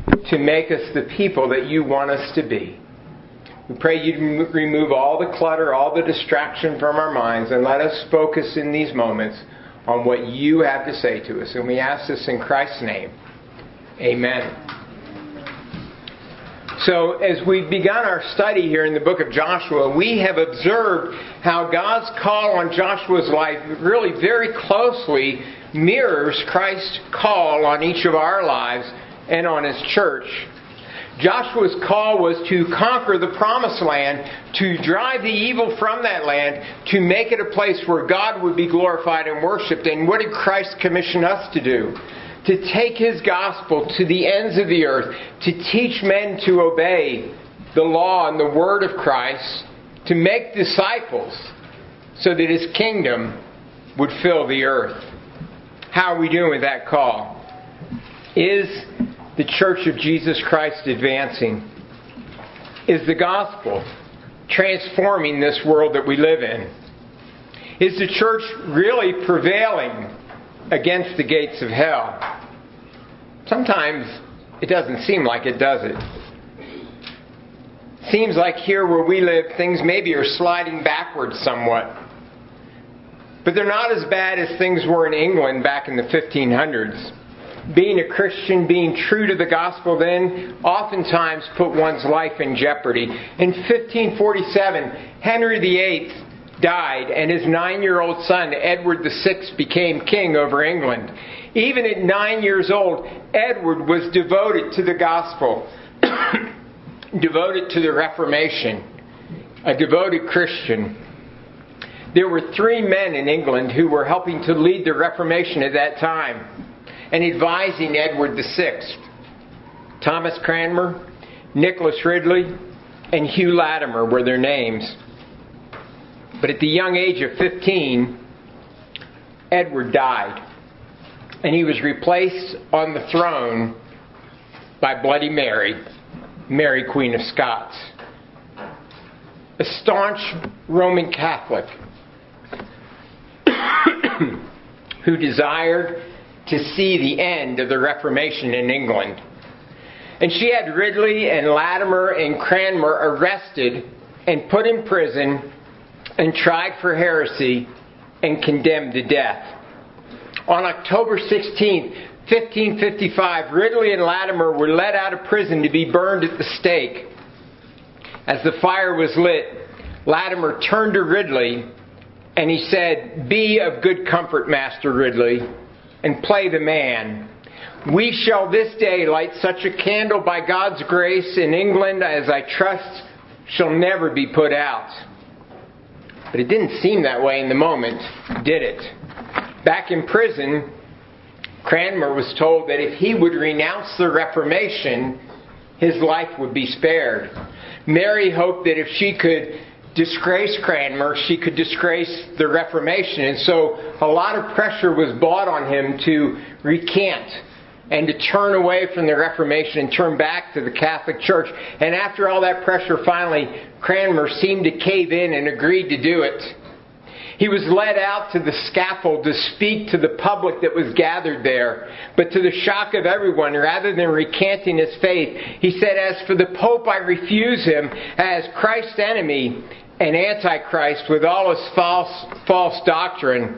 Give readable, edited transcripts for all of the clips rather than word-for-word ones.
to make us the people that you want us to be. We pray you remove all the clutter, all the distraction from our minds, and let us focus in these moments on what you have to say to us. And we ask this in Christ's name. Amen. So as we've begun our study here in the book of Joshua, we have observed how God's call on Joshua's life really very closely mirrors Christ's call on each of our lives and on His church. Joshua's call was to conquer the promised land, to drive the evil from that land, to make it a place where God would be glorified and worshipped. And what did Christ commission us to do? To take His gospel to the ends of the earth, to teach men to obey the law and the word of Christ, to make disciples so that His kingdom would fill the earth. How are we doing with that call? Is the Church of Jesus Christ advancing? Is the gospel transforming this world that we live in? Is the church really prevailing against the gates of hell? Sometimes it doesn't seem like it, does it? Seems like here where we live, things maybe are sliding backwards somewhat. But they're not as bad as things were in England back in the 1500s. Being a Christian, being true to the gospel then, oftentimes put one's life in jeopardy. In 1547, Henry VIII died, and his 9-year-old son, Edward VI, became king over England. Even at 9 years old, Edward was devoted to the gospel, devoted to the Reformation, a devoted Christian. There were 3 men in England who were helping to lead the Reformation at that time and advising Edward VI. Thomas Cranmer, Nicholas Ridley, and Hugh Latimer were their names. But at the young age of 15, Edward died. And he was replaced on the throne by Bloody Mary, Mary Queen of Scots. A staunch Roman Catholic who desired to see the end of the Reformation in England. And she had Ridley and Latimer and Cranmer arrested and put in prison and tried for heresy and condemned to death. On October 16, 1555, Ridley and Latimer were let out of prison to be burned at the stake. As the fire was lit, Latimer turned to Ridley and he said, "Be of good comfort, Master Ridley, and play the man. We shall this day light such a candle by God's grace in England as I trust shall never be put out." But it didn't seem that way in the moment, did it? Back in prison, Cranmer was told that if he would renounce the Reformation, his life would be spared. Mary hoped that if she could disgrace Cranmer, she could disgrace the Reformation. And so a lot of pressure was brought on him to recant and to turn away from the Reformation and turn back to the Catholic Church. And after all that pressure, finally, Cranmer seemed to cave in and agreed to do it. He was led out to the scaffold to speak to the public that was gathered there. But to the shock of everyone, rather than recanting his faith, he said, "As for the Pope, I refuse him as Christ's enemy and Antichrist with all his false doctrine."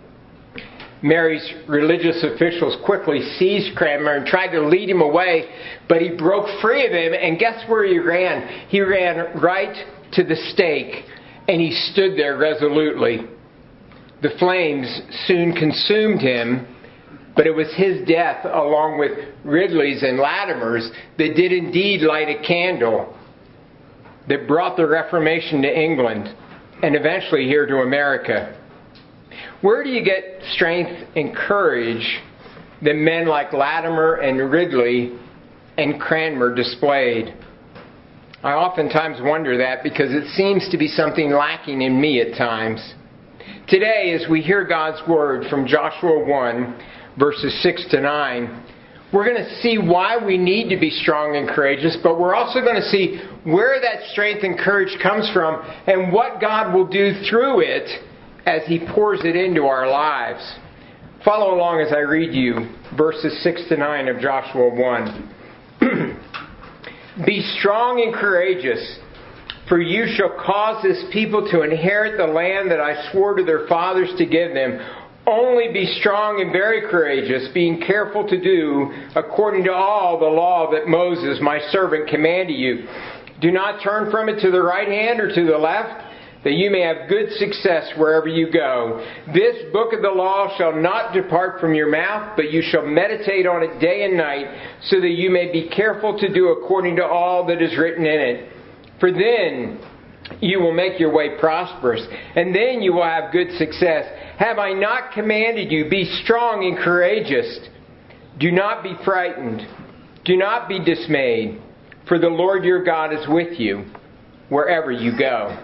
Mary's religious officials quickly seized Cranmer and tried to lead him away, but he broke free of him, and guess where he ran? He ran right to the stake, and he stood there resolutely. The flames soon consumed him, but it was his death, along with Ridley's and Latimer's, that did indeed light a candle that brought the Reformation to England and eventually here to America. Where do you get strength and courage that men like Latimer and Ridley and Cranmer displayed? I oftentimes wonder that because it seems to be something lacking in me at times. Today, as we hear God's Word from Joshua 1, verses 6 to 9, we're going to see why we need to be strong and courageous, but we're also going to see where that strength and courage comes from and what God will do through it as He pours it into our lives. Follow along as I read you verses 6 to 9 of Joshua 1. Be strong and courageous, for you shall cause this people to inherit the land that I swore to their fathers to give them. Only be strong and very courageous, being careful to do according to all the law that Moses, my servant, commanded you. Do not turn from it to the right hand or to the left, that you may have good success wherever you go. This book of the law shall not depart from your mouth, but you shall meditate on it day and night, so that you may be careful to do according to all that is written in it. For then you will make your way prosperous, and then you will have good success. Have I not commanded you, be strong and courageous? Do not be frightened. Do not be dismayed, for the Lord your God is with you wherever you go.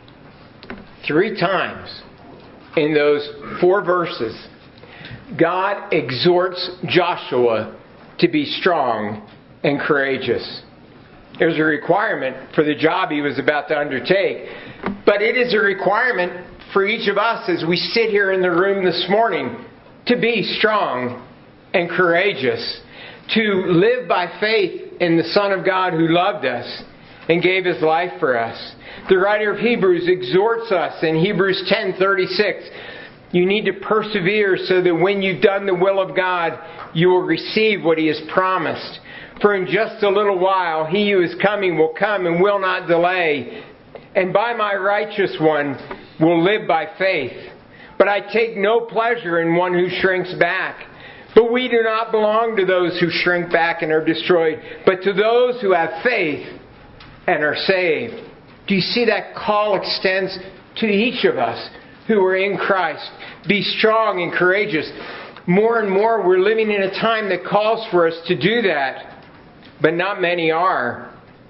3 times in those 4 verses, God exhorts Joshua to be strong and courageous. There's a requirement for the job he was about to undertake, but it is a requirement for each of us as we sit here in the room this morning to be strong and courageous, to live by faith in the Son of God who loved us and gave His life for us. The writer of Hebrews exhorts us in Hebrews 10:36. You need to persevere so that when you've done the will of God, you will receive what He has promised. For in just a little while, He who is coming will come and will not delay. And by my righteous one will live by faith. But I take no pleasure in one who shrinks back. But we do not belong to those who shrink back and are destroyed, but to those who have faith and are saved. Do you see that call extends to each of us who are in Christ? Be strong and courageous. More and more we're living in a time that calls for us to do that, but not many are.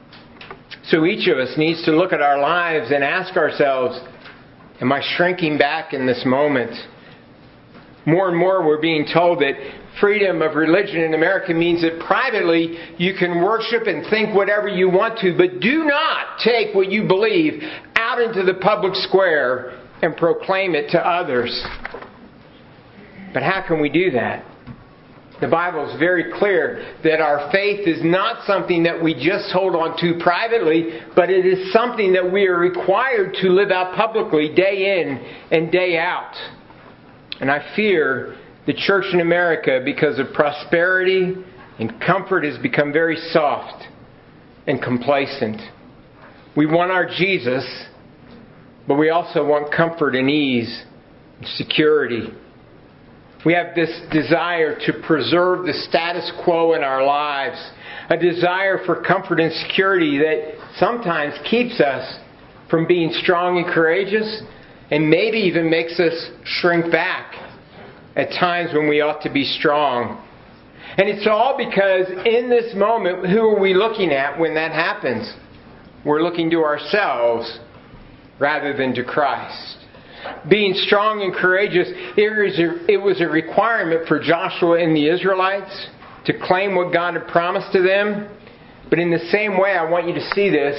So each of us needs to look at our lives and ask ourselves, am I shrinking back in this moment? More and more we're being told that freedom of religion in America means that privately you can worship and think whatever you want to, but do not take what you believe out into the public square and proclaim it to others. But how can we do that? The Bible is very clear that our faith is not something that we just hold on to privately, but it is something that we are required to live out publicly day in and day out. And I fear the church in America, because of prosperity and comfort, has become very soft and complacent. We want our Jesus, but we also want comfort and ease and security. We have this desire to preserve the status quo in our lives, a desire for comfort and security that sometimes keeps us from being strong and courageous, and maybe even makes us shrink back at times when we ought to be strong. And it's all because in this moment, who are we looking at when that happens? We're looking to ourselves rather than to Christ. Being strong and courageous, it was a requirement for Joshua and the Israelites to claim what God had promised to them. But in the same way, I want you to see this.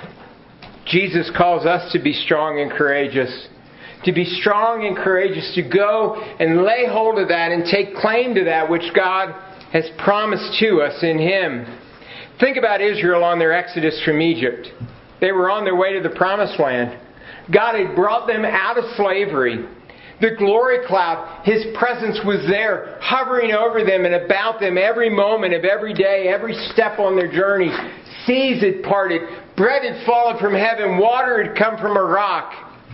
Jesus calls us to be strong and courageous. To be strong and courageous, to go and lay hold of that and take claim to that which God has promised to us in Him. Think about Israel on their exodus from Egypt. They were on their way to the Promised Land. God had brought them out of slavery. The glory cloud, His presence was there, hovering over them and about them every moment of every day, every step on their journey. Seas had parted, bread had fallen from heaven, water had come from a rock.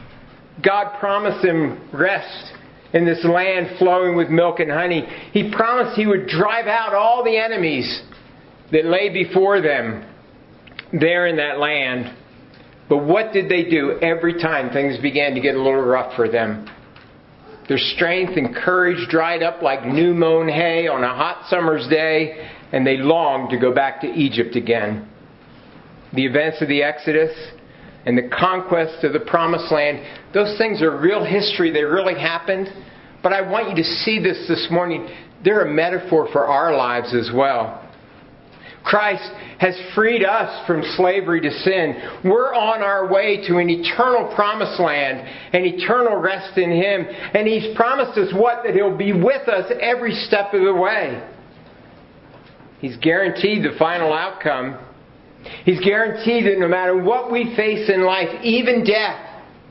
God promised them rest in this land flowing with milk and honey. He promised He would drive out all the enemies that lay before them there in that land. But what did they do every time things began to get a little rough for them? Their strength and courage dried up like new mown hay on a hot summer's day, and they longed to go back to Egypt again. The events of the Exodus and the conquest of the Promised Land, those things are real history. They really happened. But I want you to see this morning. They're a metaphor for our lives as well. Christ has freed us from slavery to sin. We're on our way to an eternal Promised Land, an eternal rest in Him. And He's promised us what? That He'll be with us every step of the way. He's guaranteed the final outcome. He's guaranteed that no matter what we face in life, even death,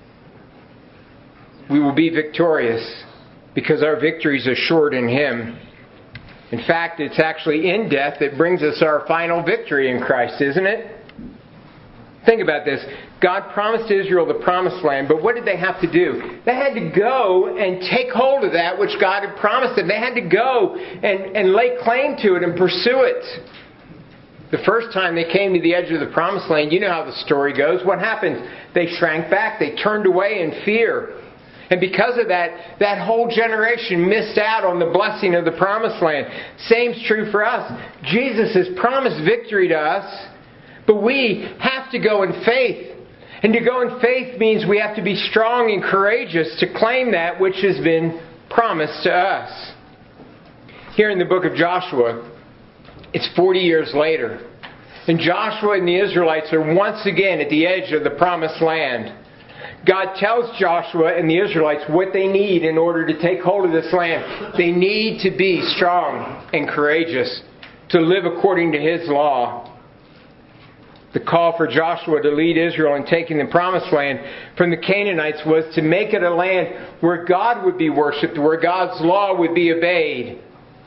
we will be victorious because our victory is assured in Him. In fact, it's actually in death that brings us our final victory in Christ, isn't it? Think about this. God promised Israel the promised land, but what did they have to do? They had to go and take hold of that which God had promised them. They had to go and lay claim to it and pursue it. The first time they came to the edge of the promised land, you know how the story goes. What happened? They shrank back. They turned away in fear. And because of that, that whole generation missed out on the blessing of the promised land. Same's true for us. Jesus has promised victory to us, but we have to go in faith. And to go in faith means we have to be strong and courageous to claim that which has been promised to us. Here in the book of Joshua, it's 40 years later. And Joshua and the Israelites are once again at the edge of the promised land. God tells Joshua and the Israelites what they need in order to take hold of this land. They need to be strong and courageous to live according to His law. The call for Joshua to lead Israel in taking the promised land from the Canaanites was to make it a land where God would be worshipped, where God's law would be obeyed.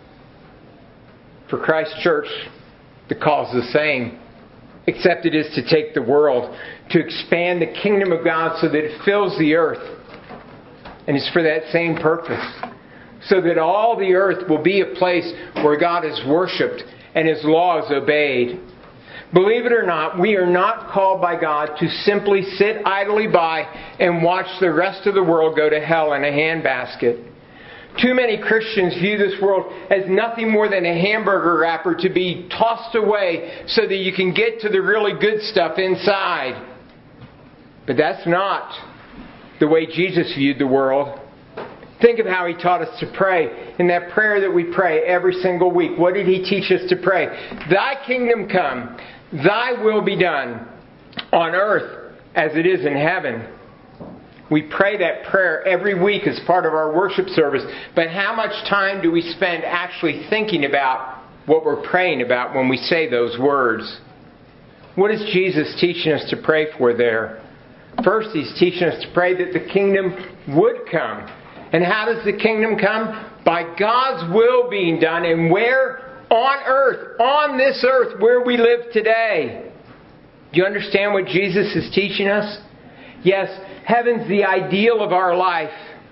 For Christ's church, the call is the same, except it is to take the world, to expand the kingdom of God so that it fills the earth. And it's for that same purpose, so that all the earth will be a place where God is worshipped and His law is obeyed. Believe it or not, we are not called by God to simply sit idly by and watch the rest of the world go to hell in a handbasket. Too many Christians view this world as nothing more than a hamburger wrapper to be tossed away so that you can get to the really good stuff inside. But that's not the way Jesus viewed the world. Think of how He taught us to pray. In that prayer that we pray every single week, what did He teach us to pray? Thy kingdom come, Thy will be done on earth as it is in heaven. We pray that prayer every week as part of our worship service. But how much time do we spend actually thinking about what we're praying about when we say those words? What is Jesus teaching us to pray for there? First, He's teaching us to pray that the kingdom would come. And how does the kingdom come? By God's will being done. And where? On earth. On this earth where we live today. Do you understand what Jesus is teaching us? Yes, heaven's the ideal of our life.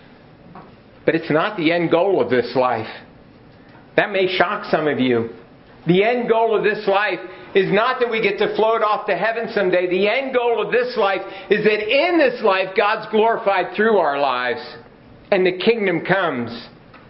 But it's not the end goal of this life. That may shock some of you. The end goal of this life is not that we get to float off to heaven someday. The end goal of this life is that in this life God's glorified through our lives. And the kingdom comes.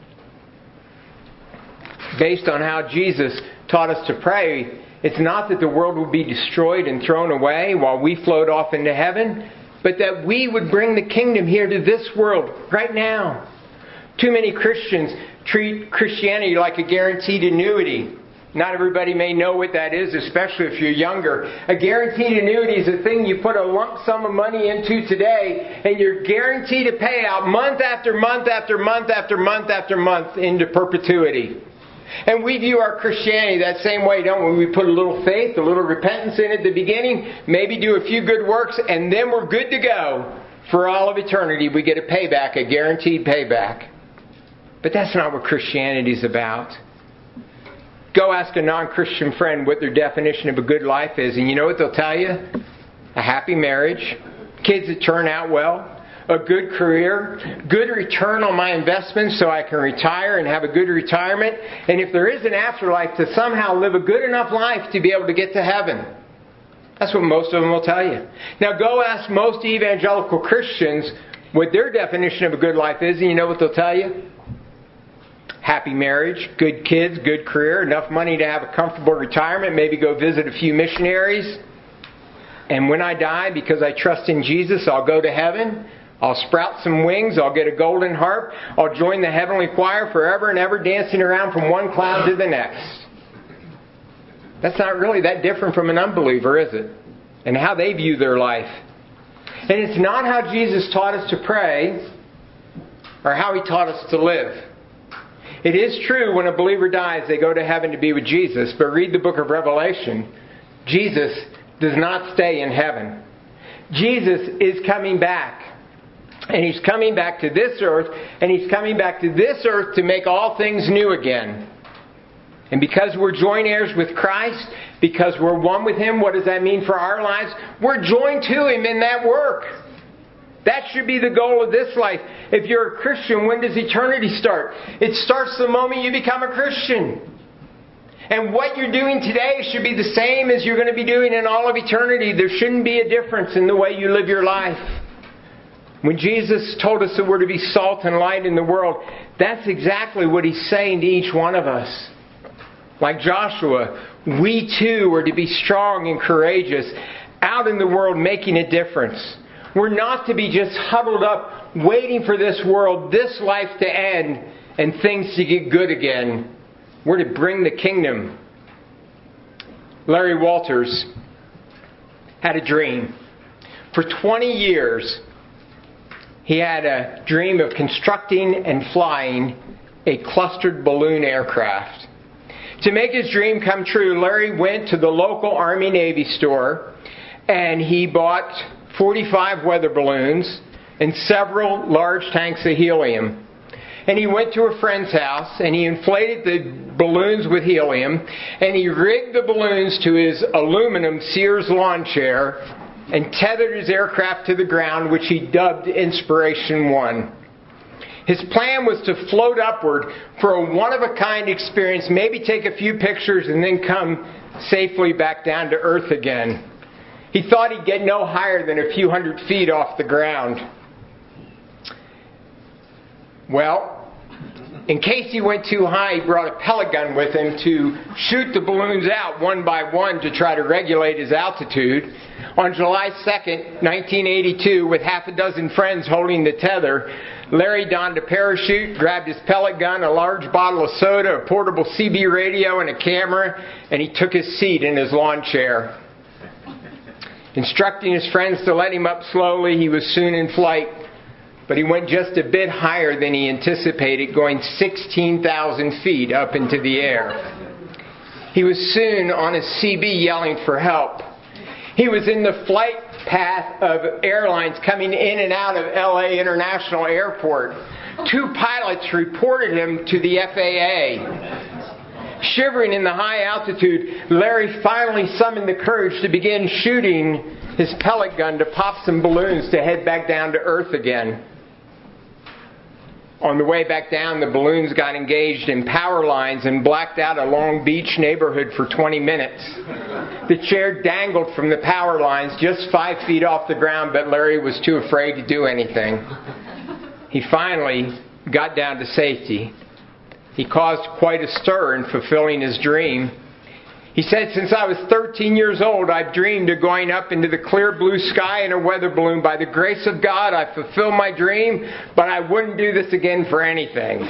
Based on how Jesus taught us to pray, it's not that the world will be destroyed and thrown away while we float off into heaven, but that we would bring the kingdom here to this world right now. Too many Christians treat Christianity like a guaranteed annuity. Not everybody may know what that is, especially if you're younger. A guaranteed annuity is a thing you put a lump sum of money into today, and you're guaranteed to pay out month after month after month after month after month into perpetuity. And we view our Christianity that same way, don't we? We put a little faith, a little repentance in at the beginning, maybe do a few good works, and then we're good to go. For all of eternity, we get a payback, a guaranteed payback. But that's not what Christianity is about. Go ask a non-Christian friend what their definition of a good life is, and you know what they'll tell you? A happy marriage, kids that turn out well, a good career, good return on my investments so I can retire and have a good retirement, and if there is an afterlife, to somehow live a good enough life to be able to get to heaven. That's what most of them will tell you. Now go ask most evangelical Christians what their definition of a good life is, and you know what they'll tell you? Happy marriage, good kids, good career, enough money to have a comfortable retirement, maybe go visit a few missionaries. And when I die, because I trust in Jesus, I'll go to heaven. I'll sprout some wings. I'll get a golden harp. I'll join the heavenly choir forever and ever, dancing around from one cloud to the next. That's not really that different from an unbeliever, is it? And how they view their life. And it's not how Jesus taught us to pray or how He taught us to live. It is true when a believer dies, they go to heaven to be with Jesus. But read the book of Revelation. Jesus does not stay in heaven. Jesus is coming back. And He's coming back to this earth. And He's coming back to this earth to make all things new again. And because we're joint heirs with Christ, because we're one with Him, what does that mean for our lives? We're joined to Him in that work. That should be the goal of this life. If you're a Christian, when does eternity start? It starts the moment you become a Christian. And what you're doing today should be the same as you're going to be doing in all of eternity. There shouldn't be a difference in the way you live your life. When Jesus told us that we're to be salt and light in the world, that's exactly what He's saying to each one of us. Like Joshua, we too are to be strong and courageous out in the world making a difference. We're not to be just huddled up waiting for this world, this life to end and things to get good again. We're to bring the kingdom. Larry Walters had a dream. For 20 years, he had a dream of constructing and flying a clustered balloon aircraft. To make his dream come true, Larry went to the local Army-Navy store and he bought 45 weather balloons and several large tanks of helium. And he went to a friend's house and he inflated the balloons with helium and he rigged the balloons to his aluminum Sears lawn chair and tethered his aircraft to the ground, which he dubbed Inspiration 1. His plan was to float upward for a one-of-a-kind experience, maybe take a few pictures and then come safely back down to earth again. He thought he'd get no higher than a few hundred feet off the ground. Well, in case he went too high, he brought a pellet gun with him to shoot the balloons out one by one to try to regulate his altitude. On July 2nd, 1982, with half a dozen friends holding the tether, Larry donned a parachute, grabbed his pellet gun, a large bottle of soda, a portable CB radio, and a camera, and he took his seat in his lawn chair. Instructing his friends to let him up slowly, he was soon in flight. But he went just a bit higher than he anticipated, going 16,000 feet up into the air. He was soon on his CB yelling for help. He was in the flight path of airlines coming in and out of LA International Airport. 2 pilots reported him to the FAA. Shivering in the high altitude, Larry finally summoned the courage to begin shooting his pellet gun to pop some balloons to head back down to earth again. On the way back down, the balloons got engaged in power lines and blacked out a Long Beach neighborhood for 20 minutes. The chair dangled from the power lines just 5 feet off the ground, but Larry was too afraid to do anything. He finally got down to safety. He caused quite a stir in fulfilling his dream. He said, "Since I was 13 years old, I've dreamed of going up into the clear blue sky in a weather balloon. By the grace of God, I fulfilled my dream, but I wouldn't do this again for anything."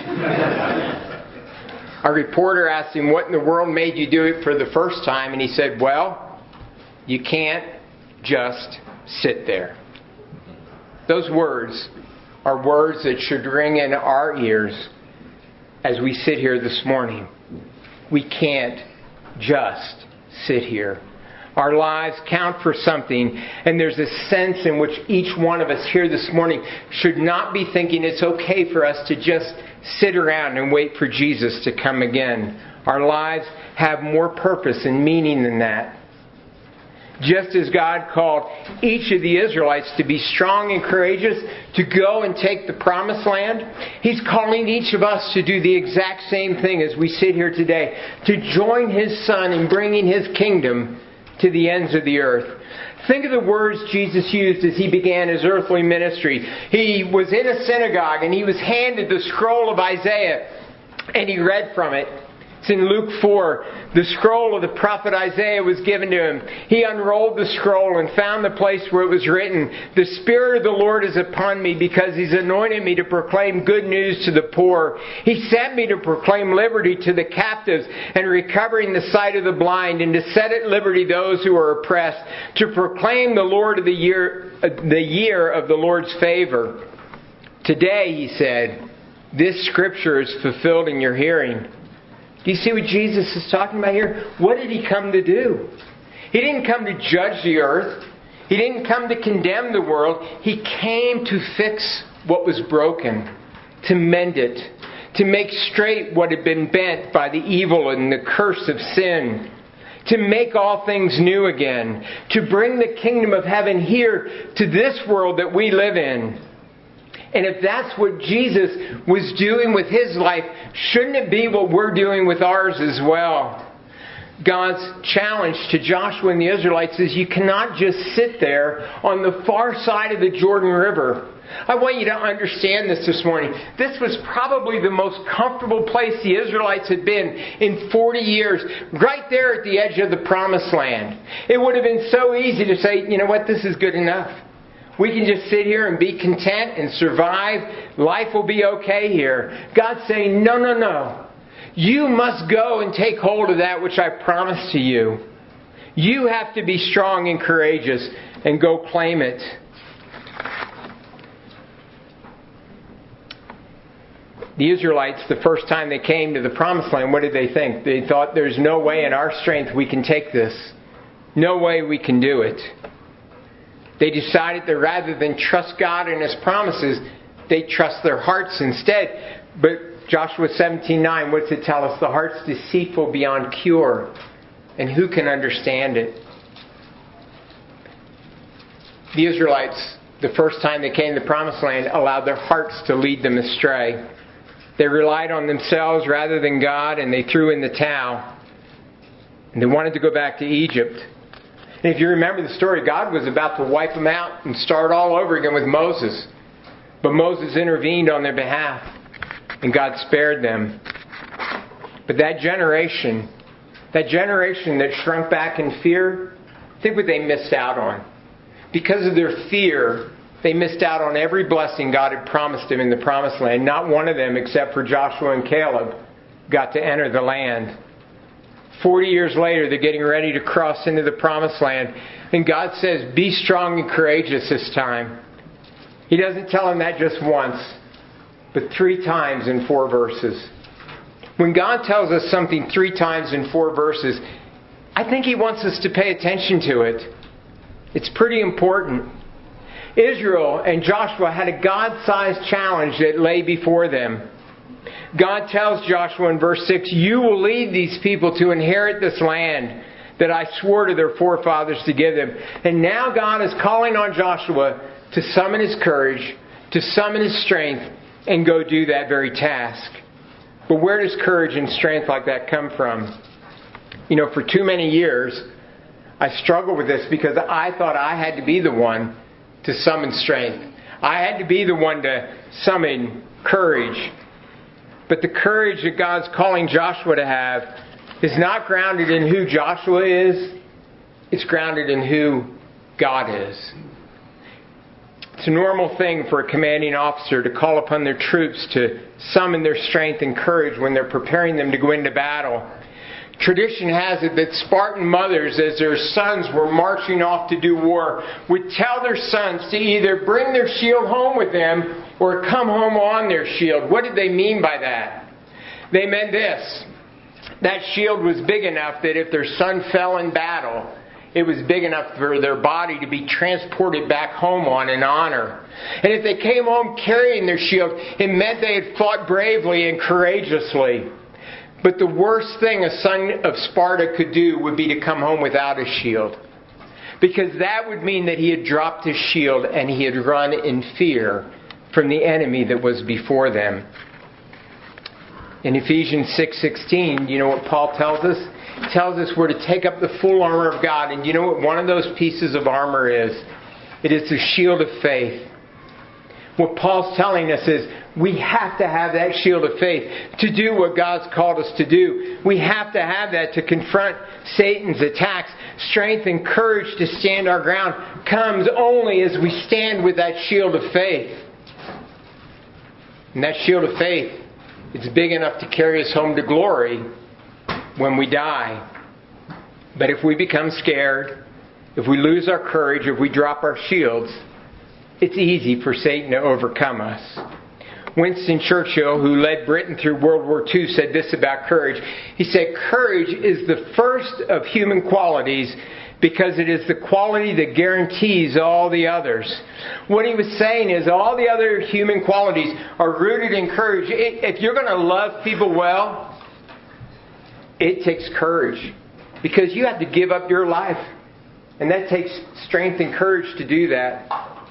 Our reporter asked him, "What in the world made you do it for the first time?" And he said, "Well, you can't just sit there." Those words are words that should ring in our ears as we sit here this morning. We can't just sit here. Our lives count for something, and there's a sense in which each one of us here this morning should not be thinking it's okay for us to just sit around and wait for Jesus to come again. Our lives have more purpose and meaning than that. Just as God called each of the Israelites to be strong and courageous, to go and take the promised land, He's calling each of us to do the exact same thing as we sit here today, to join His Son in bringing His kingdom to the ends of the earth. Think of the words Jesus used as He began His earthly ministry. He was in a synagogue and He was handed the scroll of Isaiah and He read from it. It's in Luke 4. The scroll of the prophet Isaiah was given to Him. He unrolled the scroll and found the place where it was written, "The Spirit of the Lord is upon me because He's anointed me to proclaim good news to the poor. He sent me to proclaim liberty to the captives and recovering the sight of the blind and to set at liberty those who are oppressed, to proclaim the year of the Lord's favor." Today, He said, this scripture is fulfilled in your hearing. Do you see what Jesus is talking about here? What did He come to do? He didn't come to judge the earth. He didn't come to condemn the world. He came to fix what was broken, to mend it, to make straight what had been bent by the evil and the curse of sin, to make all things new again, to bring the kingdom of heaven here to this world that we live in. And if that's what Jesus was doing with His life, shouldn't it be what we're doing with ours as well? God's challenge to Joshua and the Israelites is you cannot just sit there on the far side of the Jordan River. I want you to understand this morning. This was probably the most comfortable place the Israelites had been in 40 years, right there at the edge of the Promised Land. It would have been so easy to say, you know what, this is good enough. We can just sit here and be content and survive. Life will be okay here. God's saying, no, no, no. You must go and take hold of that which I promised to you. You have to be strong and courageous and go claim it. The Israelites, the first time they came to the Promised Land, what did they think? They thought, there's no way in our strength we can take this. No way we can do it. They decided that rather than trust God and His promises, they trust their hearts instead. But Joshua 17:9, what's it tell us? The heart's deceitful beyond cure, and who can understand it? The Israelites, the first time they came to the Promised Land, allowed their hearts to lead them astray. They relied on themselves rather than God, and they threw in the towel. And they wanted to go back to Egypt. And if you remember the story, God was about to wipe them out and start all over again with Moses. But Moses intervened on their behalf, and God spared them. But that generation that shrunk back in fear, think what they missed out on. Because of their fear, they missed out on every blessing God had promised them in the Promised Land. Not one of them, except for Joshua and Caleb, got to enter the land. 40 years later, they're getting ready to cross into the Promised Land. And God says, be strong and courageous this time. He doesn't tell them that just once, but 3 times in 4 verses. When God tells us something 3 times in 4 verses, I think He wants us to pay attention to it. It's pretty important. Israel and Joshua had a God-sized challenge that lay before them. God tells Joshua in verse 6, you will lead these people to inherit this land that I swore to their forefathers to give them. And now God is calling on Joshua to summon his courage, to summon his strength, and go do that very task. But where does courage and strength like that come from? You know, for too many years, I struggled with this because I thought I had to be the one to summon strength. I had to be the one to summon courage. But the courage that God's calling Joshua to have is not grounded in who Joshua is. It's grounded in who God is. It's a normal thing for a commanding officer to call upon their troops to summon their strength and courage when they're preparing them to go into battle. Tradition has it that Spartan mothers, as their sons were marching off to do war, would tell their sons to either bring their shield home with them or come home on their shield. What did they mean by that? They meant this. That shield was big enough that if their son fell in battle, it was big enough for their body to be transported back home on in honor. And if they came home carrying their shield, it meant they had fought bravely and courageously. But the worst thing a son of Sparta could do would be to come home without a shield. Because that would mean that he had dropped his shield and he had run in fear from the enemy that was before them. In Ephesians 6:16, you know what Paul tells us? He tells us we're to take up the full armor of God. And you know what one of those pieces of armor is? It is the shield of faith. What Paul's telling us is we have to have that shield of faith to do what God's called us to do. We have to have that to confront Satan's attacks. Strength and courage to stand our ground comes only as we stand with that shield of faith. And that shield of faith is big enough to carry us home to glory when we die. But if we become scared, if we lose our courage, if we drop our shields, it's easy for Satan to overcome us. Winston Churchill, who led Britain through World War II, said this about courage. He said, "Courage is the first of human qualities because it is the quality that guarantees all the others." What he was saying is all the other human qualities are rooted in courage. If you're going to love people well, it takes courage because you have to give up your life. And that takes strength and courage to do that.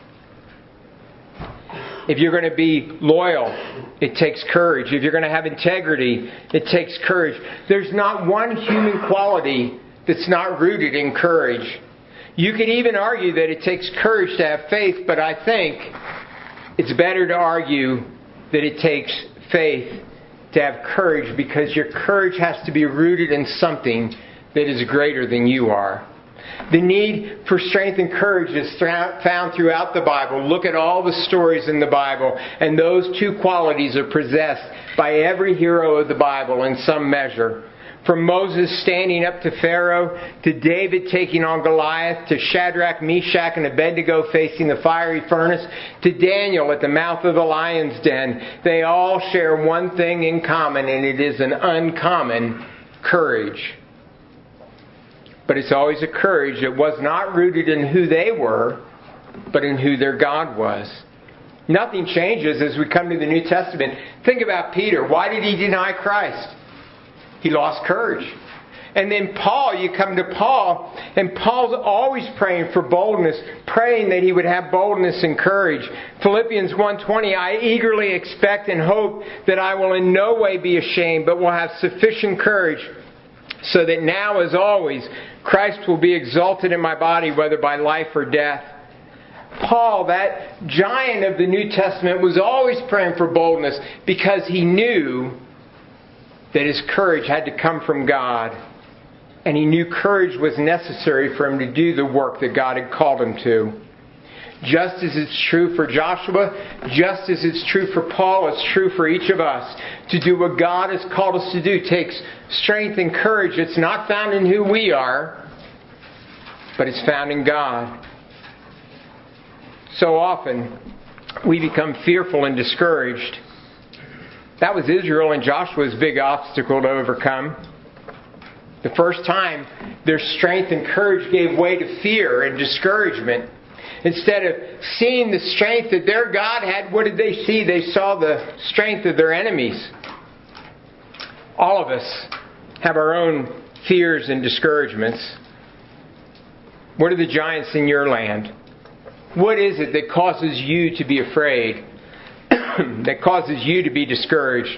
If you're going to be loyal, it takes courage. If you're going to have integrity, it takes courage. There's not one human quality that's not rooted in courage. You could even argue that it takes courage to have faith, but I think it's better to argue that it takes faith to have courage because your courage has to be rooted in something that is greater than you are. The need for strength and courage is found throughout the Bible. Look at all the stories in the Bible, and those two qualities are possessed by every hero of the Bible in some measure. From Moses standing up to Pharaoh, to David taking on Goliath, to Shadrach, Meshach, and Abednego facing the fiery furnace, to Daniel at the mouth of the lion's den, they all share one thing in common, and it is an uncommon courage. But it's always a courage that was not rooted in who they were, but in who their God was. Nothing changes as we come to the New Testament. Think about Peter. Why did he deny Christ? He lost courage. And then Paul, you come to Paul, and Paul's always praying for boldness, praying that he would have boldness and courage. Philippians 1:20, "I eagerly expect and hope that I will in no way be ashamed, but will have sufficient courage, so that now as always Christ will be exalted in my body, whether by life or death." Paul, that giant of the New Testament, was always praying for boldness because he knew that his courage had to come from God. And he knew courage was necessary for him to do the work that God had called him to. Just as it's true for Joshua, just as it's true for Paul, it's true for each of us. To do what God has called us to do takes strength and courage. It's not found in who we are, but it's found in God. So often, we become fearful and discouraged. That was Israel and Joshua's big obstacle to overcome. The first time, their strength and courage gave way to fear and discouragement. Instead of seeing the strength that their God had, what did they see? They saw the strength of their enemies. All of us have our own fears and discouragements. What are the giants in your land? What is it that causes you to be afraid? That causes you to be discouraged?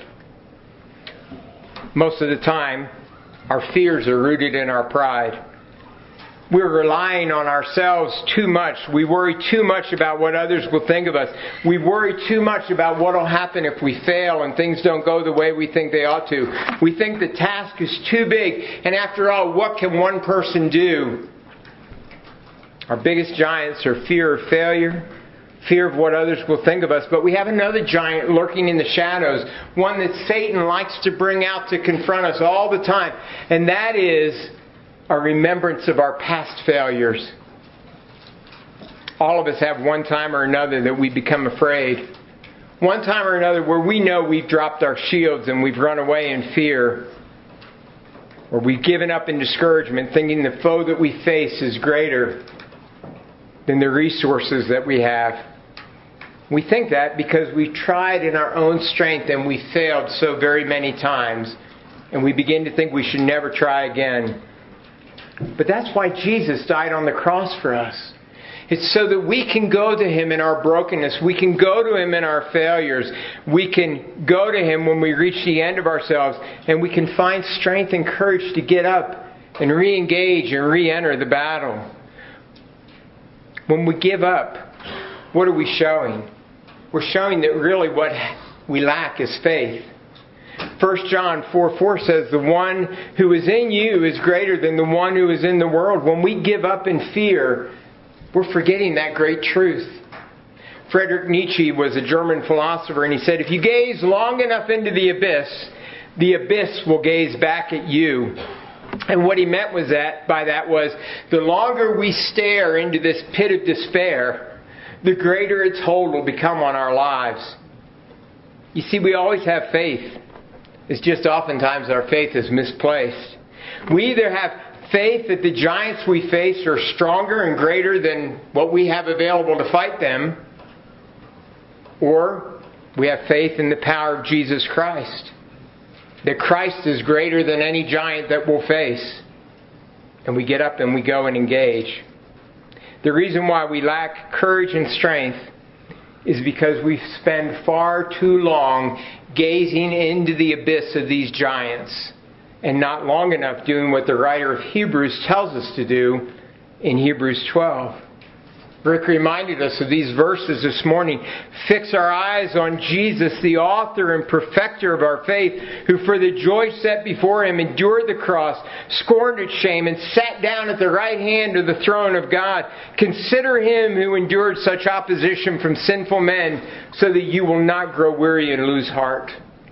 Most of the time, our fears are rooted in our pride. We're relying on ourselves too much. We worry too much about what others will think of us. We worry too much about what will happen if we fail and things don't go the way we think they ought to. We think the task is too big. And after all, what can one person do? Our biggest giants are fear of failure, fear of what others will think of us. But we have another giant lurking in the shadows, one that Satan likes to bring out to confront us all the time. And that is a remembrance of our past failures. All of us have one time or another that we become afraid. One time or another where we know we've dropped our shields and we've run away in fear. Or we've given up in discouragement, thinking the foe that we face is greater than the resources that we have. We think that because we tried in our own strength and we failed so very many times. And we begin to think we should never try again. But that's why Jesus died on the cross for us. It's so that we can go to Him in our brokenness. We can go to Him in our failures. We can go to Him when we reach the end of ourselves. And we can find strength and courage to get up and re-engage and re-enter the battle. When we give up, what are we showing? We're showing that really what we lack is faith. 1 John 4:4 says, "The one who is in you is greater than the one who is in the world." When we give up in fear, we're forgetting that great truth. Friedrich Nietzsche was a German philosopher, and he said, if you gaze long enough into the abyss will gaze back at you. And what he meant was by that was, the longer we stare into this pit of despair, the greater its hold will become on our lives. You see, we always have faith. It's just oftentimes our faith is misplaced. We either have faith that the giants we face are stronger and greater than what we have available to fight them, or we have faith in the power of Jesus Christ. That Christ is greater than any giant that we'll face. And we get up and we go and engage. The reason why we lack courage and strength is because we spend far too long gazing into the abyss of these giants and not long enough doing what the writer of Hebrews tells us to do in Hebrews 12. Rick reminded us of these verses this morning. Fix our eyes on Jesus, the author and perfecter of our faith, who for the joy set before him endured the cross, scorned its shame, and sat down at the right hand of the throne of God. Consider him who endured such opposition from sinful men, so that you will not grow weary and lose heart.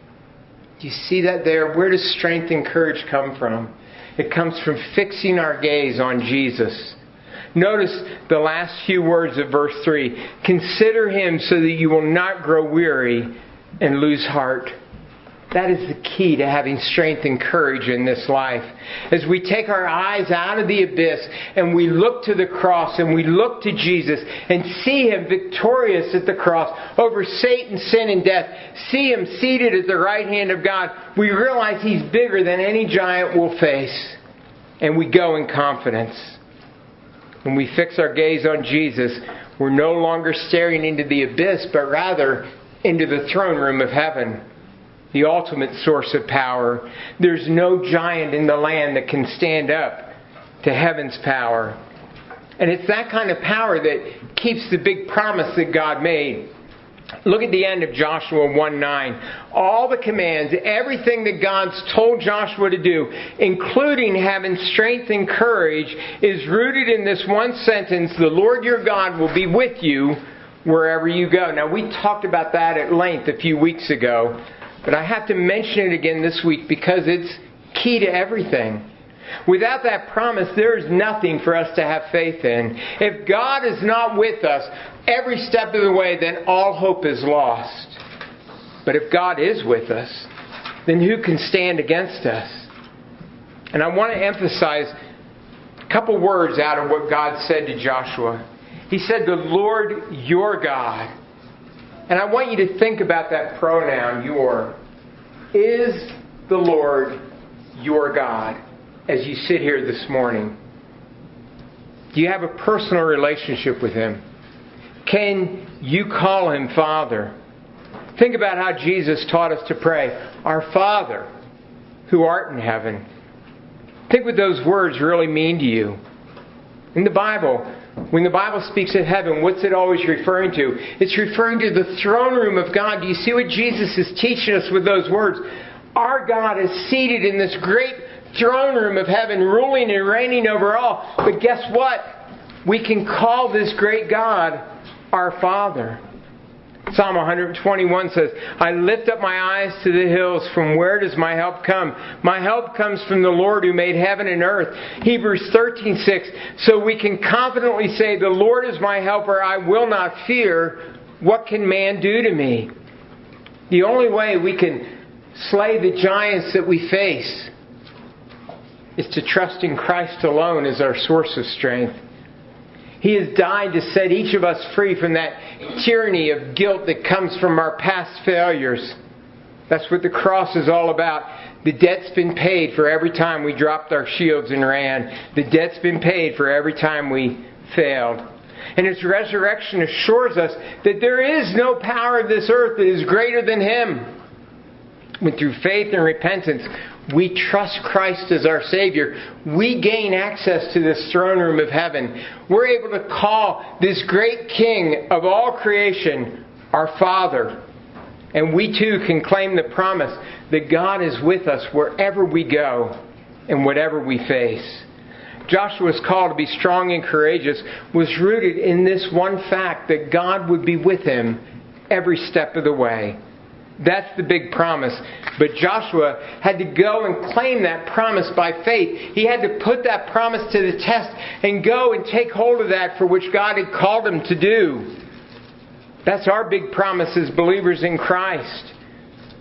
Do you see that there? Where does strength and courage come from? It comes from fixing our gaze on Jesus. Notice the last few words of verse 3. Consider him so that you will not grow weary and lose heart. That is the key to having strength and courage in this life. As we take our eyes out of the abyss and we look to the cross and we look to Jesus and see him victorious at the cross over Satan, sin, and death, see him seated at the right hand of God, we realize he's bigger than any giant we'll face. And we go in confidence. When we fix our gaze on Jesus, we're no longer staring into the abyss, but rather into the throne room of heaven, the ultimate source of power. There's no giant in the land that can stand up to heaven's power. And it's that kind of power that keeps the big promise that God made. Look at the end of Joshua 1:9. All the commands, everything that God's told Joshua to do, including having strength and courage, is rooted in this one sentence: the Lord your God will be with you wherever you go. Now, we talked about that at length a few weeks ago, but I have to mention it again this week because it's key to everything. Without that promise, there is nothing for us to have faith in. If God is not with us every step of the way, then all hope is lost. But if God is with us, then who can stand against us? And I want to emphasize a couple words out of what God said to Joshua. He said, the Lord your God. And I want you to think about that pronoun, your. Is the Lord your God? As you sit here this morning, do you have a personal relationship with him? Can you call him Father? Think about how Jesus taught us to pray, Our Father, who art in heaven. Think what those words really mean to you. In the Bible, when the Bible speaks of heaven, what's it always referring to? It's referring to the throne room of God. Do you see what Jesus is teaching us with those words? Our God is seated in this great throne room of heaven, ruling and reigning over all. But guess what? We can call this great God our Father. Psalm 121 says, I lift up my eyes to the hills. From where does my help come? My help comes from the Lord who made heaven and earth. Hebrews 13:6. So we can confidently say, the Lord is my helper. I will not fear. What can man do to me? The only way we can slay the giants that we face is to trust in Christ alone as our source of strength. He has died to set each of us free from that tyranny of guilt that comes from our past failures. That's what the cross is all about. The debt's been paid for every time we dropped our shields and ran. The debt's been paid for every time we failed. And His resurrection assures us that there is no power of this earth that is greater than Him. When through faith and repentance we trust Christ as our Savior, we gain access to this throne room of heaven. We're able to call this great King of all creation our Father. And we too can claim the promise that God is with us wherever we go and whatever we face. Joshua's call to be strong and courageous was rooted in this one fact, that God would be with him every step of the way. That's the big promise. But Joshua had to go and claim that promise by faith. He had to put that promise to the test and go and take hold of that for which God had called him to do. That's our big promise as believers in Christ.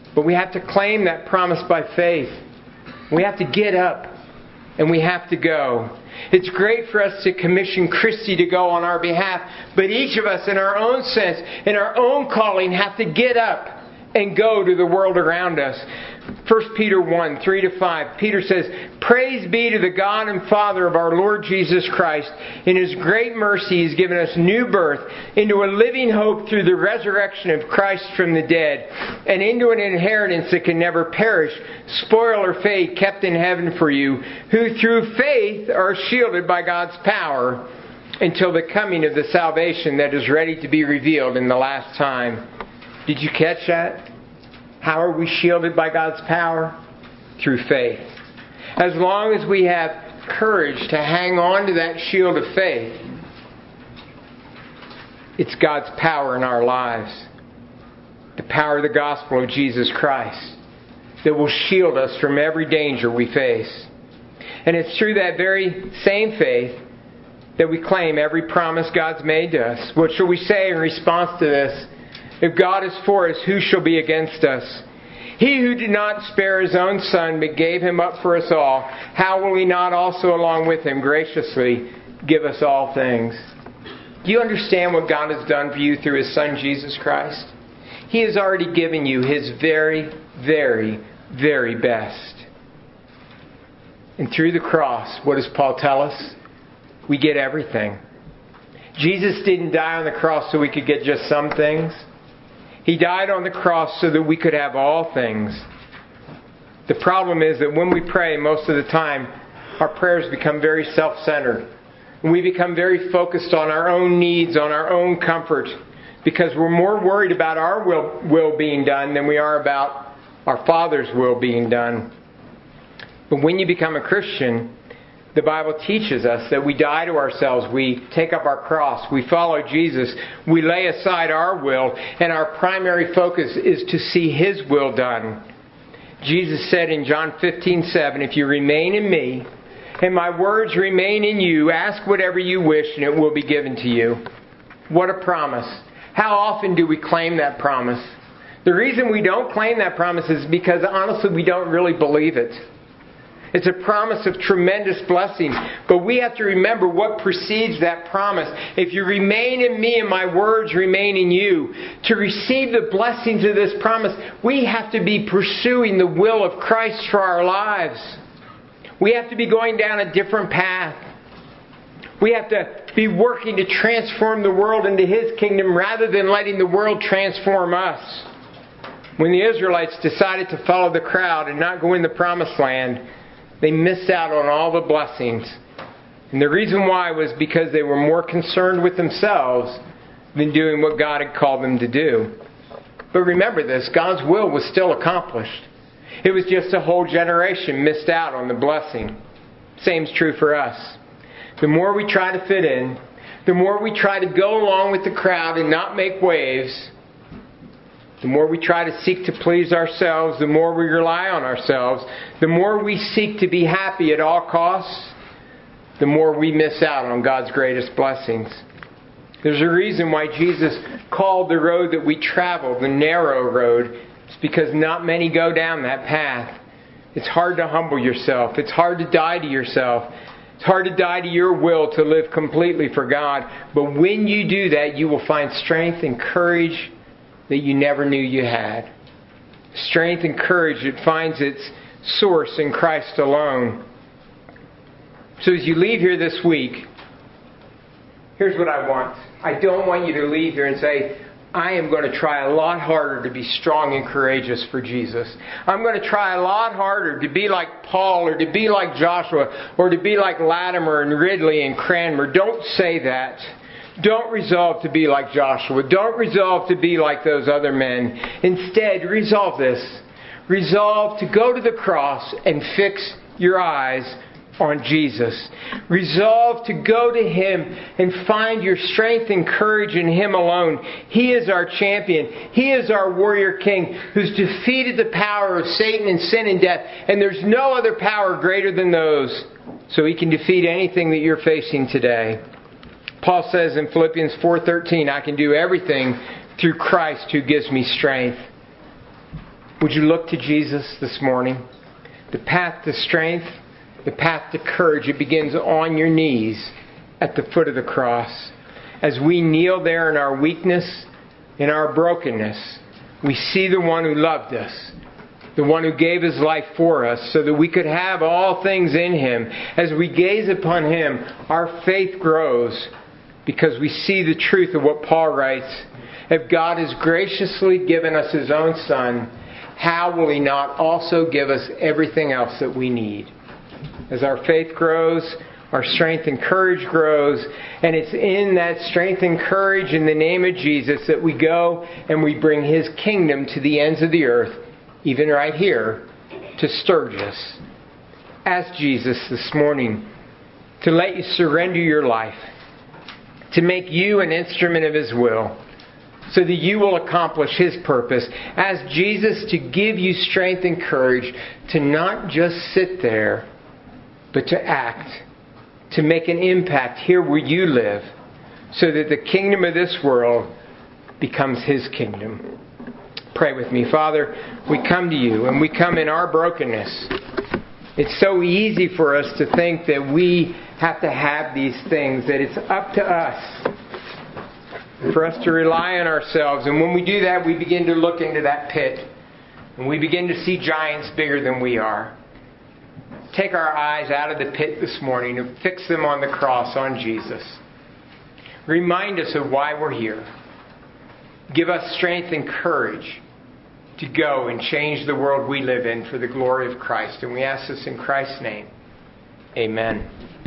But we have to claim that promise by faith. We have to get up and we have to go. It's great for us to commission Christy to go on our behalf, but each of us in our own sense, in our own calling, have to get up and go to the world around us. 1 Peter 1, 3-5, Peter says, "Praise be to the God and Father of our Lord Jesus Christ. In His great mercy He has given us new birth into a living hope through the resurrection of Christ from the dead, and into an inheritance that can never perish, spoil or fade, kept in heaven for you, who through faith are shielded by God's power until the coming of the salvation that is ready to be revealed in the last time." Did you catch that? How are we shielded by God's power? Through faith. As long as we have courage to hang on to that shield of faith, it's God's power in our lives. The power of the gospel of Jesus Christ that will shield us from every danger we face. And it's through that very same faith that we claim every promise God's made to us. What shall we say in response to this? If God is for us, who shall be against us? He who did not spare His own Son, but gave Him up for us all, how will He not also along with Him graciously give us all things? Do you understand what God has done for you through His Son, Jesus Christ? He has already given you His very, very, very best. And through the cross, what does Paul tell us? We get everything. Jesus didn't die on the cross so we could get just some things. He died on the cross so that we could have all things. The problem is that when we pray, most of the time, our prayers become very self-centered. And we become very focused on our own needs, on our own comfort, because we're more worried about our will being done than we are about our Father's will being done. But when you become a Christian, the Bible teaches us that we die to ourselves, we take up our cross, we follow Jesus, we lay aside our will, and our primary focus is to see His will done. Jesus said in John 15:7, "If you remain in me, and my words remain in you, ask whatever you wish, and it will be given to you." What a promise. How often do we claim that promise? The reason we don't claim that promise is because honestly we don't really believe it. It's a promise of tremendous blessing. But we have to remember what precedes that promise. If you remain in me and my words remain in you, to receive the blessings of this promise, we have to be pursuing the will of Christ for our lives. We have to be going down a different path. We have to be working to transform the world into His kingdom rather than letting the world transform us. When the Israelites decided to follow the crowd and not go in the promised land, they missed out on all the blessings. And the reason why was because they were more concerned with themselves than doing what God had called them to do. But remember this, God's will was still accomplished. It was just a whole generation missed out on the blessing. Same's true for us. The more we try to fit in, the more we try to go along with the crowd and not make waves, the more we try to seek to please ourselves, the more we rely on ourselves, the more we seek to be happy at all costs, the more we miss out on God's greatest blessings. There's a reason why Jesus called the road that we travel the narrow road. It's because not many go down that path. It's hard to humble yourself. It's hard to die to yourself. It's hard to die to your will to live completely for God. But when you do that, you will find strength and courage that you never knew you had. Strength and courage that finds its source in Christ alone. So as you leave here this week, here's what I want. I don't want you to leave here and say, I am going to try a lot harder to be strong and courageous for Jesus. I'm going to try a lot harder to be like Paul or to be like Joshua or to be like Latimer and Ridley and Cranmer. Don't say that. Don't resolve to be like Joshua. Don't resolve to be like those other men. Instead, resolve this. Resolve to go to the cross and fix your eyes on Jesus. Resolve to go to Him and find your strength and courage in Him alone. He is our champion. He is our warrior king who's defeated the power of Satan and sin and death. And there's no other power greater than those. So He can defeat anything that you're facing today. Paul says in Philippians 4:13, I can do everything through Christ who gives me strength. Would you look to Jesus this morning? The path to strength, the path to courage, it begins on your knees at the foot of the cross. As we kneel there in our weakness, in our brokenness, we see the one who loved us, the one who gave His life for us so that we could have all things in Him. As we gaze upon Him, our faith grows because we see the truth of what Paul writes. If God has graciously given us His own Son, how will He not also give us everything else that we need? As our faith grows, our strength and courage grows, and it's in that strength and courage in the name of Jesus that we go and we bring His kingdom to the ends of the earth, even right here, to Sturgis. Ask Jesus this morning to let you surrender your life, to make you an instrument of His will, so that you will accomplish His purpose. Ask Jesus to give you strength and courage to not just sit there, but to act, to make an impact here where you live, so that the kingdom of this world becomes His kingdom. Pray with me. Father, we come to You, and we come in our brokenness. It's so easy for us to think that we have to have these things, that it's up to us, for us to rely on ourselves. And when we do that, we begin to look into that pit, and we begin to see giants bigger than we are. Take our eyes out of the pit this morning and fix them on the cross, on Jesus. Remind us of why we're here. Give us strength and courage to go and change the world we live in for the glory of Christ. And we ask this in Christ's name. Amen.